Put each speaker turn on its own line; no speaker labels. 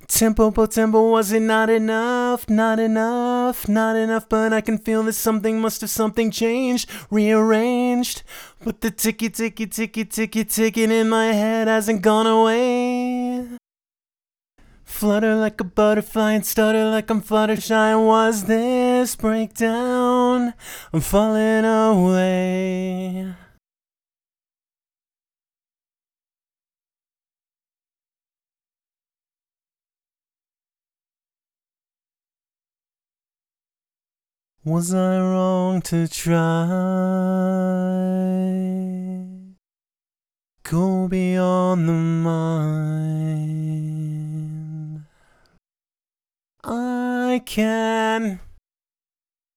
Tempo, was it not enough? Not enough, not enough, but I can feel that something changed, rearranged. But the ticky, ticking in my head hasn't gone away. Flutter like a butterfly and stutter like I'm Fluttershy. Was this breakdown? I'm falling away. Was I wrong to try? Go beyond the mind. I can